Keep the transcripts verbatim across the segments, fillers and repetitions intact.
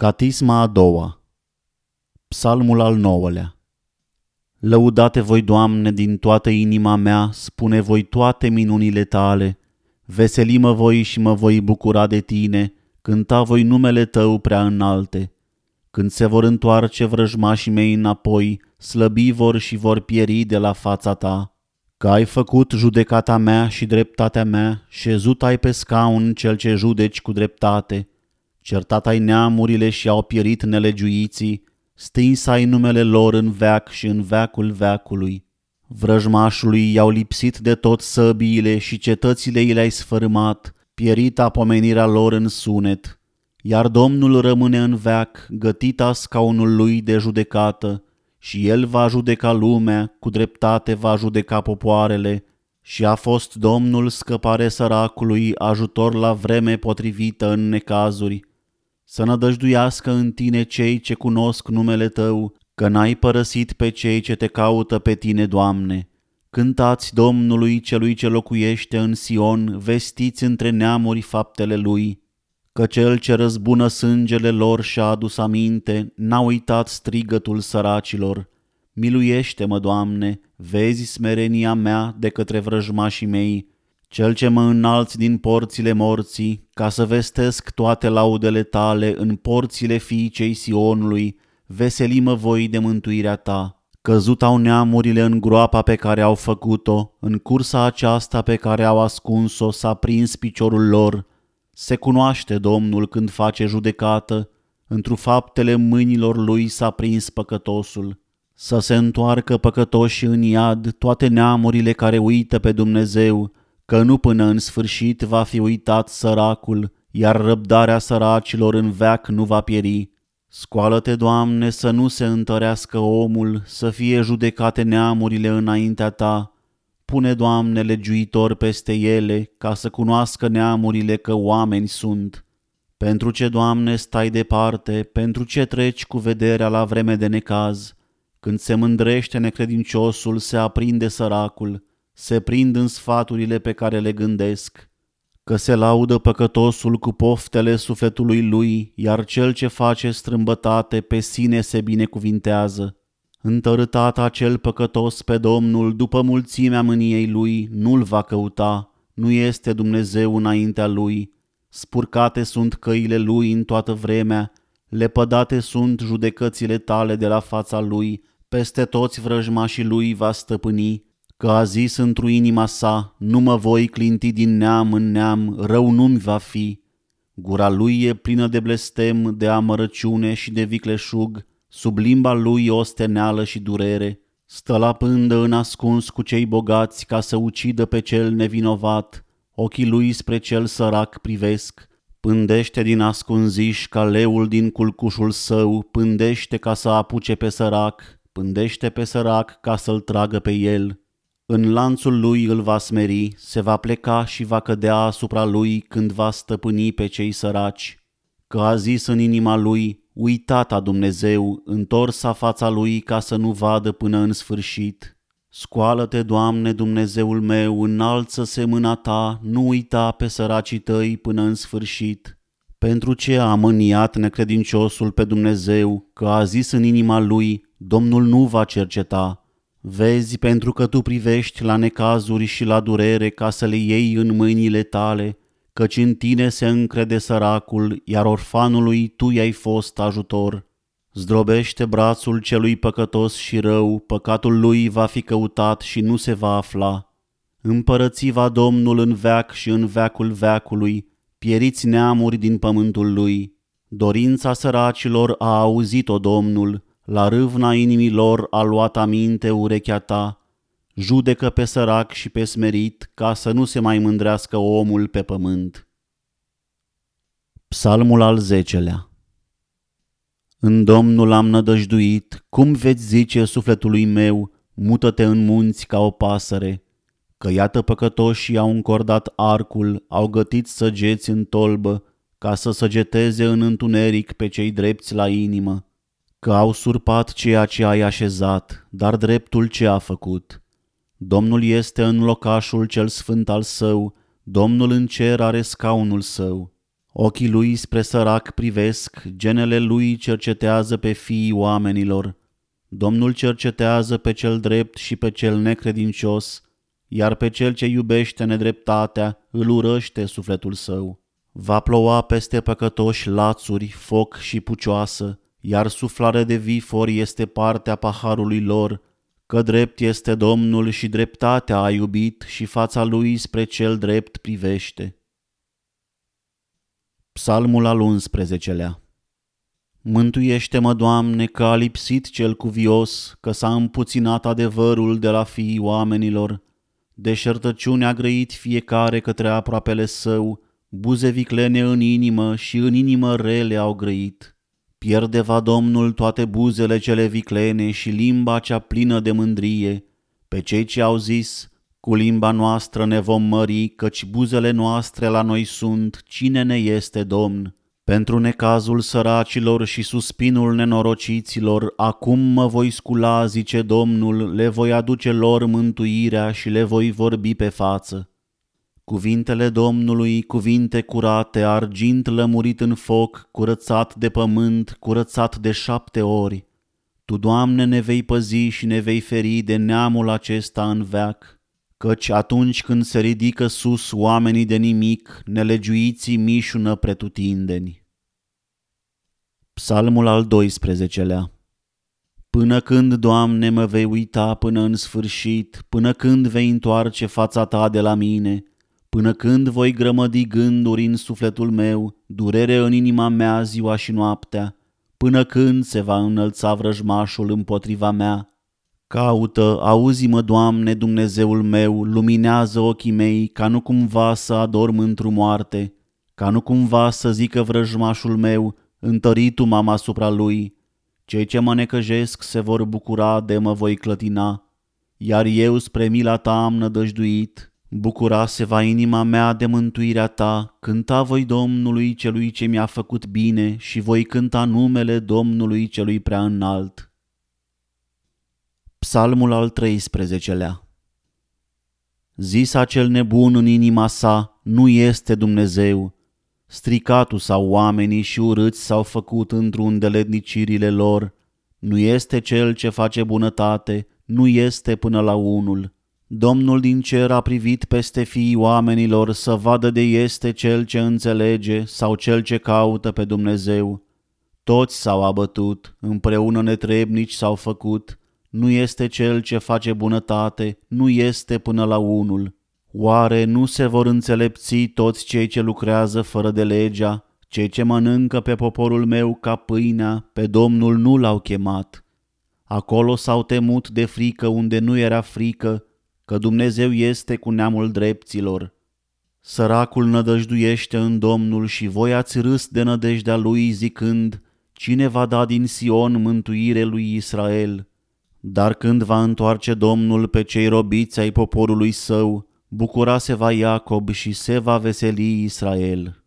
Catisma a doua. Psalmul al nouălea. Lăudate voi, Doamne, din toată inima mea, spune voi toate minunile Tale. Veseli-mă voi și mă voi bucura de Tine, cânta voi numele Tău prea înalte. Când se vor întoarce vrăjmașii mei înapoi, slăbi vor și vor pieri de la fața Ta. Că ai făcut judecata mea și dreptatea mea, șezut ai pe scaun cel ce judeci cu dreptate. Certat ai neamurile și au pierit nelegiuiții, stins ai numele lor în veac și în veacul veacului. Vrăjmașului i-au lipsit de tot săbiile și cetățile i le-ai sfărâmat, pierita pomenirea lor în sunet. Iar Domnul rămâne în veac, gătita scaunul lui de judecată, și el va judeca lumea, cu dreptate va judeca popoarele, și a fost Domnul scăpare săracului, ajutor la vreme potrivită în necazuri. Să nădăjduiască în Tine cei ce cunosc numele Tău, că n-ai părăsit pe cei ce Te caută pe Tine, Doamne. Cântați Domnului celui ce locuiește în Sion, vestiți între neamuri faptele Lui. Că Cel ce răzbună sângele lor și-a adus aminte, n-a uitat strigătul săracilor. Miluiește-mă, Doamne, vezi smerenia mea de către vrăjmașii mei, Cel ce mă înalți din porțile morții, ca să vestesc toate laudele Tale în porțile fiicei Sionului, veseli-mă voi de mântuirea Ta. Căzut au neamurile în groapa pe care au făcut-o, în cursa aceasta pe care au ascuns-o s-a prins piciorul lor. Se cunoaște Domnul când face judecată, întru faptele mâinilor Lui s-a prins păcătosul. Să se întoarcă păcătoși în iad toate neamurile care uită pe Dumnezeu, că nu până în sfârșit va fi uitat săracul, iar răbdarea săracilor în veac nu va pieri. Scoală-te, Doamne, să nu se întărească omul, să fie judecate neamurile înaintea Ta. Pune, Doamne, legiuitor peste ele, ca să cunoască neamurile că oameni sunt. Pentru ce, Doamne, stai departe, pentru ce treci cu vederea la vreme de necaz? Când se mândrește necredinciosul, se aprinde săracul, se prind în sfaturile pe care le gândesc. Că se laudă păcătosul cu poftele sufletului lui, iar cel ce face strâmbătate pe sine se binecuvintează. Întărâtat acel păcătos pe Domnul după mulțimea mâniei lui, nu-l va căuta, nu este Dumnezeu înaintea lui. Spurcate sunt căile lui în toată vremea, lepădate sunt judecățile Tale de la fața lui, peste toți vrăjmașii lui va stăpâni. Că a zis într-o inima sa, nu mă voi clinti din neam în neam, rău nu-mi va fi. Gura lui e plină de blestem, de amărăciune și de vicleșug, sub limba lui osteneală și durere. Stă la pândă în ascuns cu cei bogați ca să ucidă pe cel nevinovat, ochii lui spre cel sărac privesc. Pândește din ascunziș ca leul din culcușul său, pândește ca să apuce pe sărac, pândește pe sărac ca să-l tragă pe el. În lanțul lui îl va smeri, se va pleca și va cădea asupra lui când va stăpâni pe cei săraci. Că a zis în inima lui, uitata Dumnezeu, întorsa fața lui ca să nu vadă până în sfârșit. Scoală-te, Doamne, Dumnezeul meu, înalță-se mâna Ta, nu uita pe săracii Tăi până în sfârșit. Pentru ce a mâniat necredinciosul pe Dumnezeu, că a zis în inima lui, Domnul nu va cerceta. Vezi, pentru că Tu privești la necazuri și la durere ca să le iei în mâinile Tale, căci în Tine se încrede săracul, iar orfanului Tu i-ai fost ajutor. Zdrobește brațul celui păcătos și rău, păcatul lui va fi căutat și nu se va afla. Împărăți va Domnul în veac și în veacul veacului, pieriți neamuri din pământul lui. Dorința săracilor a auzit-o Domnul, la râvna inimii lor a luat aminte urechea Ta. Judecă pe sărac și pe smerit, ca să nu se mai mândrească omul pe pământ. Psalmul al zecelea. În Domnul am nădăjduit, cum veți zice sufletului meu, mută-te în munți ca o pasăre. Că iată păcătoșii au încordat arcul, au gătit săgeți în tolbă, ca să săgeteze în întuneric pe cei drepți la inimă. Că au surpat ceea ce ai așezat, dar dreptul ce a făcut. Domnul este în locașul cel sfânt al său, Domnul în cer are scaunul său. Ochii lui spre sărac privesc, genele lui cercetează pe fiii oamenilor. Domnul cercetează pe cel drept și pe cel necredincios, iar pe cel ce iubește nedreptatea îl urăște sufletul său. Va ploua peste păcătoși lațuri, foc și pucioasă, iar suflare de vifori este partea paharului lor, că drept este Domnul și dreptatea a iubit și fața lui spre cel drept privește. Psalmul al unsprezecelea. Mântuiește-mă, Doamne, că a lipsit cel cuvios, că s-a împuținat adevărul de la fiii oamenilor. Deșertăciune a grăit fiecare către aproapele său, buze viclene în inimă și în inimă rele au grăit. Pierde va Domnul toate buzele cele viclene și limba cea plină de mândrie. Pe cei ce au zis, cu limba noastră ne vom mări, căci buzele noastre la noi sunt, cine ne este Domn? Pentru necazul săracilor și suspinul nenorociților, acum mă voi scula, zice Domnul, le voi aduce lor mântuirea și le voi vorbi pe față. Cuvintele Domnului, cuvinte curate, argint lămurit în foc, curățat de pământ, curățat de șapte ori. Tu, Doamne, ne vei păzi și ne vei feri de neamul acesta în veac, căci atunci când se ridică sus oamenii de nimic, nelegiuiții mișună pretutindeni. Psalmul al doisprezecelea. Până când, Doamne, mă vei uita până în sfârșit, până când vei întoarce fața Ta de la mine, până când voi grămădi gânduri în sufletul meu, durere în inima mea ziua și noaptea, până când se va înălța vrăjmașul împotriva mea. Caută, auzi-mă, Doamne, Dumnezeul meu, luminează ochii mei, ca nu cumva să adorm într-o moarte, ca nu cumva să zică vrăjmașul meu, întăritu m-am asupra lui. Cei ce mă necăjesc se vor bucura de mă voi clătina, iar eu spre mila Ta am nădăjduit. Bucura se va inima mea de mântuirea Ta, cânta voi Domnului celui ce mi-a făcut bine și voi cânta numele Domnului celui prea înalt. Psalmul al treisprezecelea. Zisa cel nebun în inima sa, nu este Dumnezeu. Stricatul sau oamenii și urâți s-au făcut într-un îndeletnicirile lor. Nu este cel ce face bunătate, nu este până la unul. Domnul din cer a privit peste fiii oamenilor să vadă de este cel ce înțelege sau cel ce caută pe Dumnezeu. Toți s-au abătut, împreună netrebnici s-au făcut. Nu este cel ce face bunătate, nu este până la unul. Oare nu se vor înțelepți toți cei ce lucrează fără de legea, cei ce mănâncă pe poporul meu ca pâinea, pe Domnul nu l-au chemat? Acolo s-au temut de frică unde nu era frică, că Dumnezeu este cu neamul drepților. Săracul nădăjduiește în Domnul și voi ați râs de nădejdea lui zicând, cine va da din Sion mântuire lui Israel? Dar când va întoarce Domnul pe cei robiți ai poporului său, bucura se va Iacob și se va veseli Israel.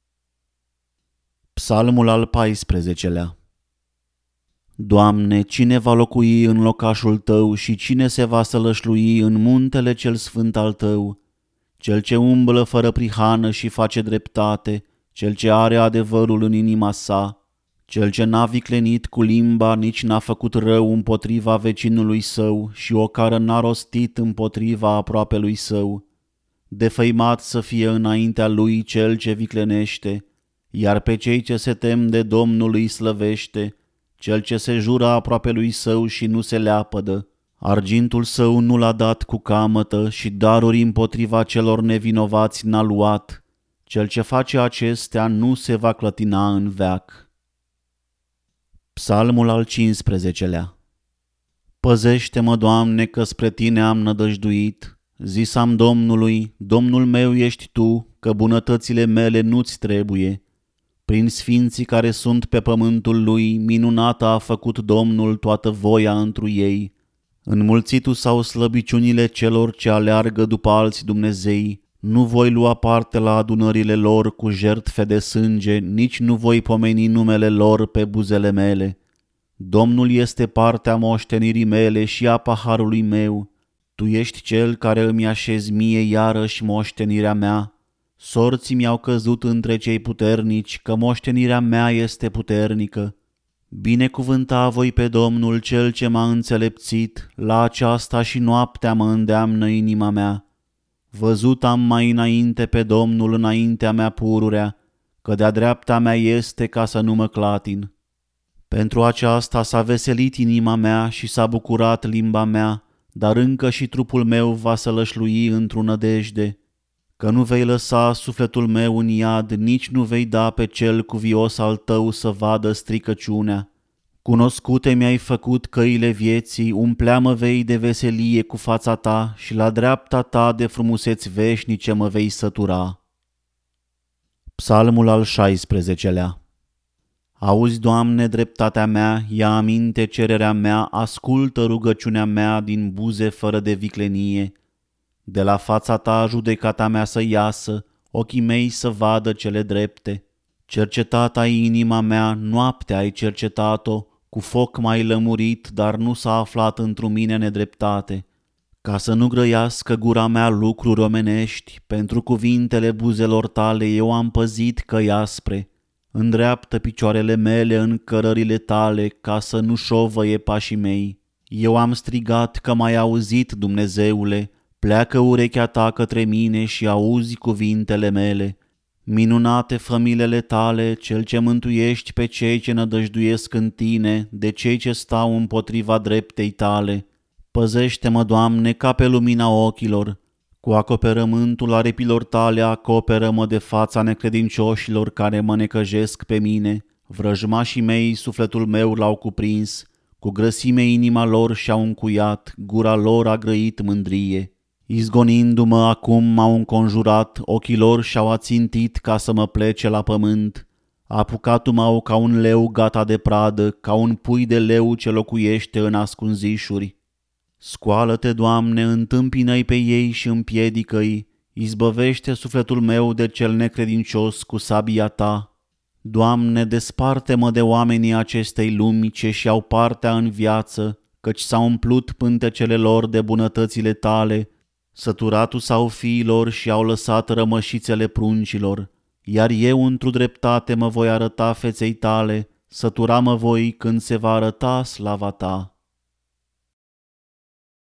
Psalmul al paisprezecelea. Doamne, cine va locui în locașul Tău și cine se va sălășlui în muntele cel sfânt al Tău? Cel ce umblă fără prihană și face dreptate, cel ce are adevărul în inima sa, cel ce n-a viclenit cu limba, nici n-a făcut rău împotriva vecinului său și o cară n-a rostit împotriva aproapelui său. Defăimat să fie înaintea lui cel ce viclenește, iar pe cei ce se tem de Domnul îi slăvește, cel ce se jură aproapelui său și nu se leapădă. Argintul său nu l-a dat cu camătă și daruri împotriva celor nevinovați n-a luat. Cel ce face acestea nu se va clătina în veac. Psalmul al cinsprezecelea. Păzește-mă, Doamne, că spre Tine am nădăjduit. Zis-am Domnului, Domnul meu ești Tu, că bunătățile mele nu-ți trebuie. Prin sfinții care sunt pe pământul Lui, minunată a făcut Domnul toată voia întru ei. Înmulțitu s-au slăbiciunile celor ce aleargă după alți Dumnezei. Nu voi lua parte la adunările lor cu jertfe de sânge, nici nu voi pomeni numele lor pe buzele mele. Domnul este partea moștenirii mele și a paharului meu. Tu ești cel care îmi așezi mie iarăși moștenirea mea. Sorții mi-au căzut între cei puternici, că moștenirea mea este puternică. Binecuvânta voi pe Domnul cel ce m-a înțelepțit, la aceasta și noaptea mă îndeamnă inima mea. Văzut am mai înainte pe Domnul înaintea mea pururea, că de-a dreapta mea este ca să nu mă clatin. Pentru aceasta s-a veselit inima mea și s-a bucurat limba mea, dar încă și trupul meu va sălășlui într-o nădejde, că nu vei lăsa sufletul meu în iad, nici nu vei da pe cel cuvios al tău să vadă stricăciunea. Cunoscute mi-ai făcut căile vieții, umpleamă vei de veselie cu fața ta și la dreapta ta de frumuseți veșnice mă vei sătura. Psalmul al șaisprezecelea. Auzi, Doamne, dreptatea mea, ia aminte cererea mea, ascultă rugăciunea mea din buze fără de viclenie. De la fața ta judecata mea să iasă, ochii mei să vadă cele drepte. Cercetat ai inima mea, noaptea ai cercetat-o, cu foc m-ai lămurit, dar nu s-a aflat într-un mine nedreptate. Ca să nu grăiască gura mea lucruri omenești, pentru cuvintele buzelor tale eu am păzit căi aspre. Îndreaptă picioarele mele în cărările tale, ca să nu șovăie pașii mei. Eu am strigat că m-ai auzit, Dumnezeule, pleacă urechea ta către mine și auzi cuvintele mele. Minunate fămilele tale, cel ce mântuiești pe cei ce nădăjduiesc în tine, de cei ce stau împotriva dreptei tale. Păzește-mă, Doamne, ca pe lumina ochilor. Cu acoperământul aripilor tale acoperă-mă de fața necredincioșilor care mă necăjesc pe mine. Vrăjmașii mei sufletul meu l-au cuprins, cu grăsime inima lor și-au încuiat, gura lor a grăit mândrie. Izgonindu-mă acum m-au înconjurat, ochii lor și-au ațintit ca să mă plece la pământ. Apucatul-m-au ca un leu gata de pradă, ca un pui de leu ce locuiește în ascunzișuri. Scoală-te, Doamne, întâmpină-i pe ei și împiedică-i, izbăvește sufletul meu de cel necredincios cu sabia ta. Doamne, desparte-mă de oamenii acestei lumi ce și-au partea în viață, căci s-au umplut pântecele lor de bunătățile tale, săturatul sau fiilor și au lăsat rămășițele pruncilor, iar eu într-o dreptate mă voi arăta feței tale, sătura mă voi când se va arăta slava ta.